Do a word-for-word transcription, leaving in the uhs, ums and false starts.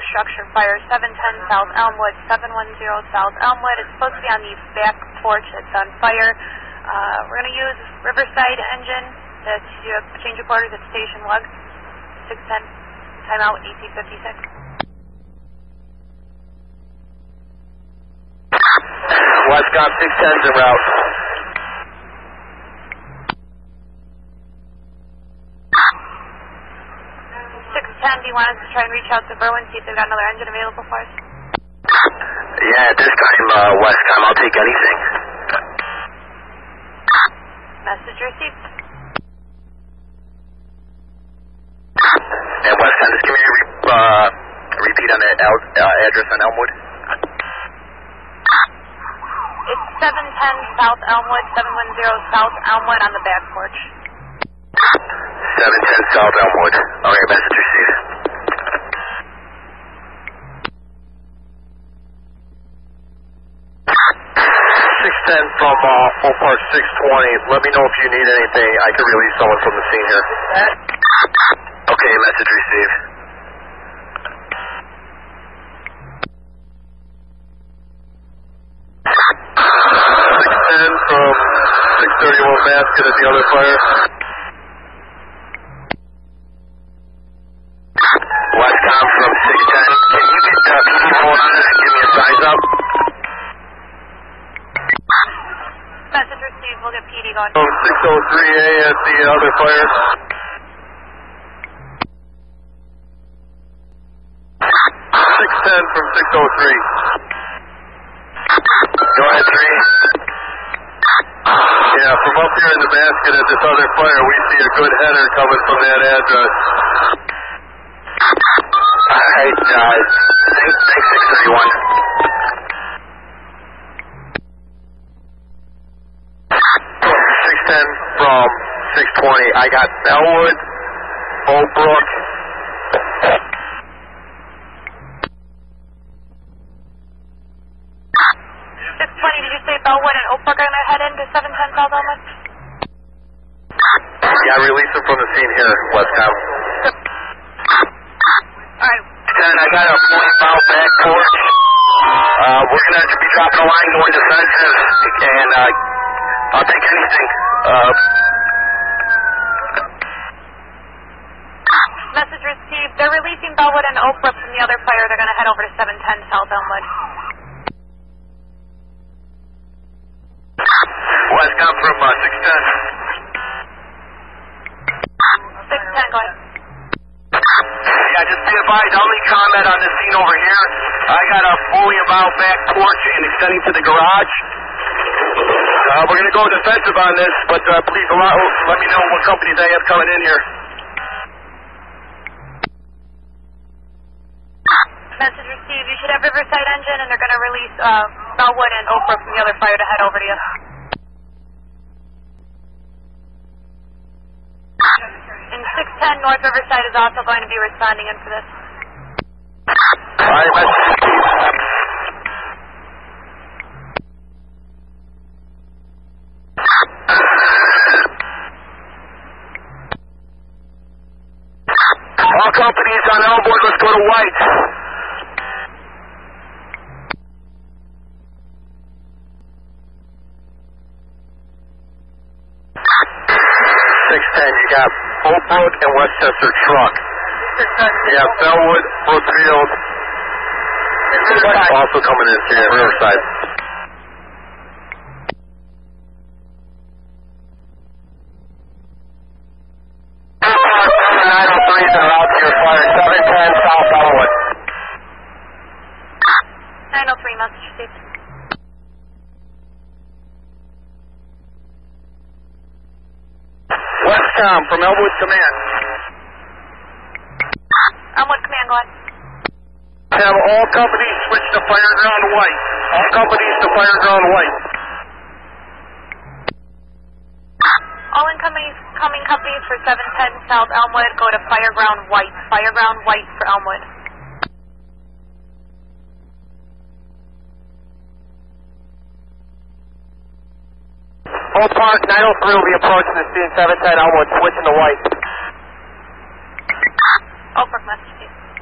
structure fire, seven ten South Elmwood, seven one zero South Elmwood. It's supposed to be on the back porch that's on fire. Uh, we're going to use Riverside engine to uh, change your quarters at Station Lug, six ten, timeout, A T fifty-six. Westcom six ten's en route. six ten, do you want us to try and reach out to Berwyn, see if they've got another engine available for us? Yeah, at this time, uh, Westcom, I'll take anything. Message received. And Westcom, just give me a re uh, repeat on that el uh, address on Elmwood. It's seven ten South Elmwood, seven one zero South Elmwood on the back porch. seven ten South Elmwood. Okay, message received. six ten from uh, Oak Park six twenty. Let me know if you need anything. I can release someone from the scene here. Okay, message received. six ten from six thirty-one Basket at the other fire. Westcom from six ten. Can you get uh, P D phone on this and give me a size up? Message received, we'll get P D going. From six oh three A at the other fire. six ten from six oh three. Go ahead, three. Yeah, from up here in the basket at this other fire, we see a good header coming from that address. Alright, uh, thanks, thanks six thirty-one. six ten from six twenty. I got Elwood, Oak Brook. six twenty, did you say Bellwood and Oak Brook are going to head into seven ten South Elmwood? Yeah, release them from the scene here, Westcom. Alright. ten, I got a forty-pound back porch. Uh, we're going to be dropping a line going defensive, and uh, I'll take anything. Uh, Message received. They're releasing Bellwood and Oak Brook from the other fire. They're going to head over to seven ten South Elmwood. Westcom from uh, six ten. six ten, go ahead. Yeah, just be advised, only comment on this scene over here. I got a fully about back porch and extending to the garage. Uh, we're going to go defensive on this, but uh, please allow, let me know what companies I have coming in here. Message received. You should have Riverside engine, and they're going to release uh, Bellwood and Oak Brook from the other fire to head over to you. And six ten North Riverside is also going to be responding in for this. All right, message received. All companies on Elmwood, let's go to White. six ten, you got Oak Brook and Westchester truck. You have Bellwood, Brookfield, also coming in here, Riverside. nine oh three is en route to your fire, seven ten South Elmwood. nine oh three, message received. Westcom from Elmwood Command. Elmwood Command, go ahead. Have all companies switch to Fireground White. All companies to Fireground White. All incoming coming companies for seven ten South Elmwood go to Fireground White. Fireground White for Elmwood. Oak Park nine oh three will be approaching the scene, seven ten Elmwood, switching to White. Oak Brook, message received.